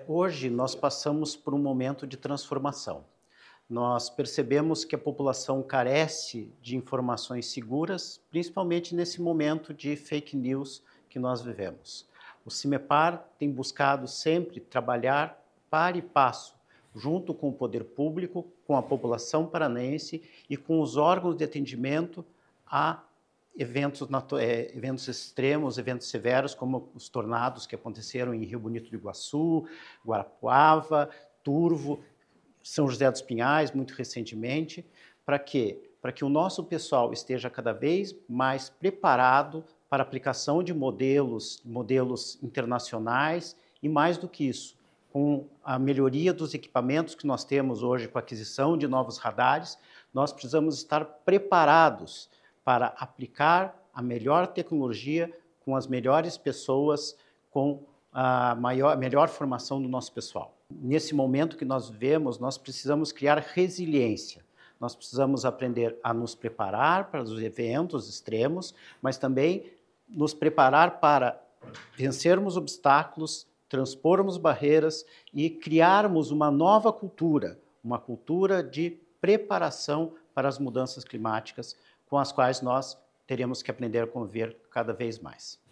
Hoje nós passamos por um momento de transformação. Nós percebemos que a população carece de informações seguras, principalmente nesse momento de fake news que nós vivemos. O CIMEPAR tem buscado sempre trabalhar par e passo, junto com o poder público, com a população paranaense e com os órgãos de atendimento a eventos extremos, eventos severos, como os tornados que aconteceram em Rio Bonito do Iguaçu, Guarapuava, Turvo, São José dos Pinhais, muito recentemente. Para quê? Para que o nosso pessoal esteja cada vez mais preparado para a aplicação de modelos internacionais e, mais do que isso, com a melhoria dos equipamentos que nós temos hoje, com a aquisição de novos radares, nós precisamos estar preparados para aplicar a melhor tecnologia com as melhores pessoas, com a melhor formação do nosso pessoal. Nesse momento que nós vivemos, nós precisamos criar resiliência. Nós precisamos aprender a nos preparar para os eventos extremos, mas também nos preparar para vencermos obstáculos, transpormos barreiras e criarmos uma nova cultura, uma cultura de preparação para as mudanças climáticas, com as quais nós teremos que aprender a conviver cada vez mais.